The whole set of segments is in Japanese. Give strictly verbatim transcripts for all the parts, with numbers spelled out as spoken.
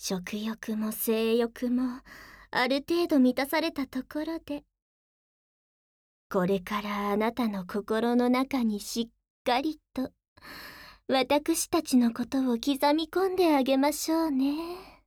食欲も性欲もある程度満たされたところで、これからあなたの心の中にしっかりと私たちのことを刻み込んであげましょうね。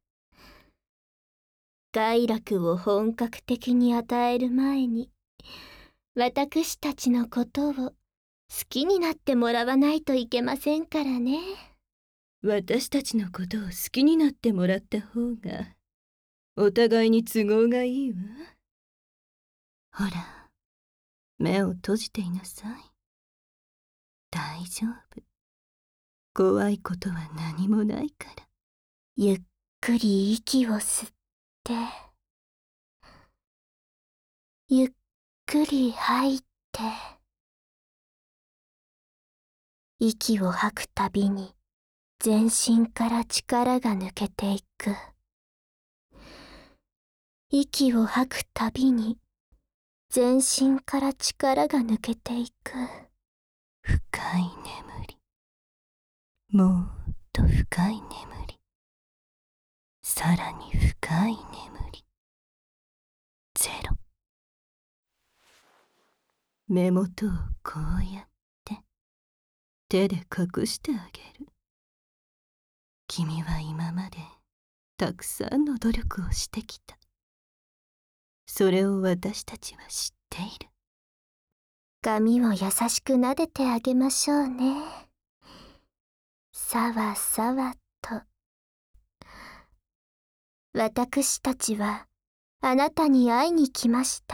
快楽を本格的に与える前に、私たちのことを好きになってもらわないといけませんからね。 私たちのことを好きになってもらった方がお互いに都合がいいわ。ほら、目を閉じていなさい。大丈夫。怖いことは何もないから。 ゆっくり息を吸って、ゆっくり吐いて、息を吐くたびに全身から力が抜けていく。息を吐くたびに全身から力が抜けていく。 深い眠り。もっと深い眠り。さらに深い眠り。ゼロ。目元をこうやって手で隠してあげる。君は今までたくさんの努力をしてきた。それを私たちは知っている。 髪を優しく撫でてあげましょうね。さわさわと。私たちはあなたに会いに来ました。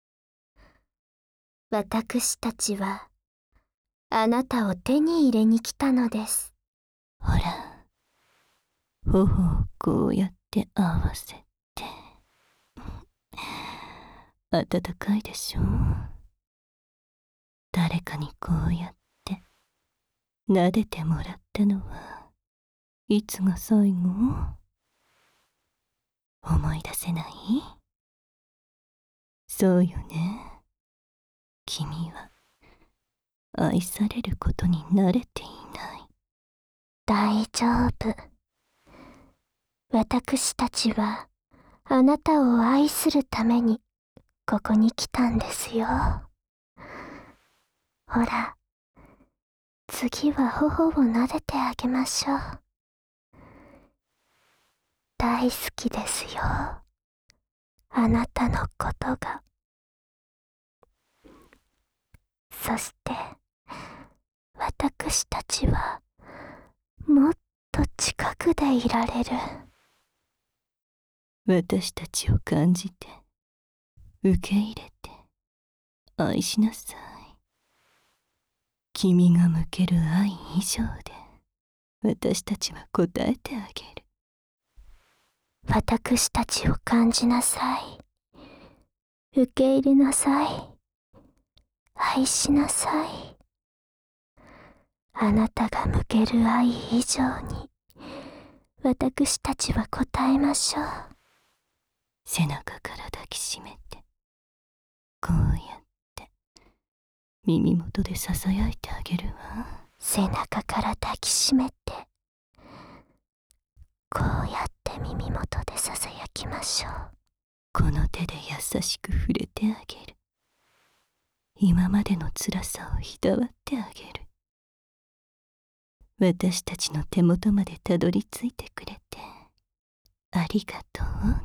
私たちはあなたを手に入れに来たのです。 ほら、頬をこうやって合わせて。暖かいでしょう。誰かにこうやって撫でてもらったのはいつが最後？思い出せない？そうよね。君は愛されることに慣れていない。 大丈夫。私たちはあなたを愛するためにここに来たんですよ。ほら、次は頬を撫でてあげましょう。大好きですよ。あなたのことが。そして私たちはもっと近くでいられる。 私たちを感じて、受け入れて、愛しなさい。君が向ける愛以上で、私たちは応えてあげる。 私たちを感じなさい。受け入れなさい。愛しなさい。あなたが向ける愛以上に、私たちは応えましょう。 背中から抱きしめて、こうやって耳元でささやいてあげるわ。 背中から抱きしめて、こうやって耳元でささやきましょう。 この手で優しく触れてあげる。今までの辛さをいたわってあげる。私たちの手元までたどり着いてくれてありがとうって。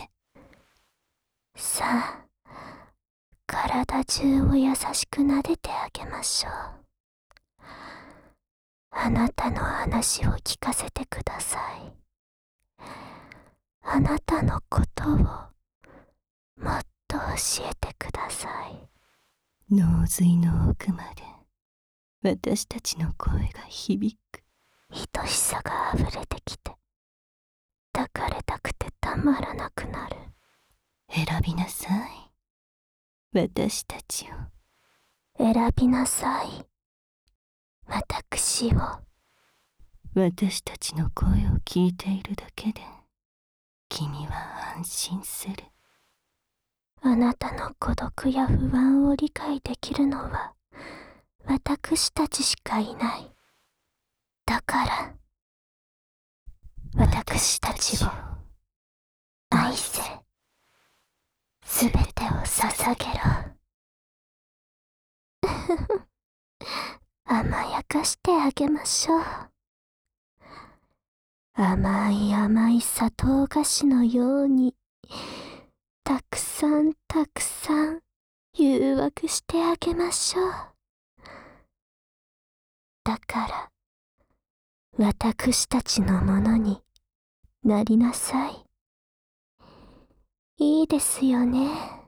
さあ、体中を優しく撫でてあげましょう。あなたの話を聞かせてください。あなたのことをもっと教えてください。 脳髄の奥まで私たちの声が響く。 愛しさがあふれてきて、抱かれたくてたまらなくなる。 選びなさい。私たちを。 選びなさい。私を。 私たちの声を聞いているだけで君は安心する。 あなたの孤独や不安を理解できるのは私たちしかいない。だから私私たちを愛せ。すべてを捧げろ。甘やかしてあげましょう。甘い甘い砂糖菓子のように、たくさんたくさん誘惑してあげましょう。だから、私たちのものになりなさい。いいですよね。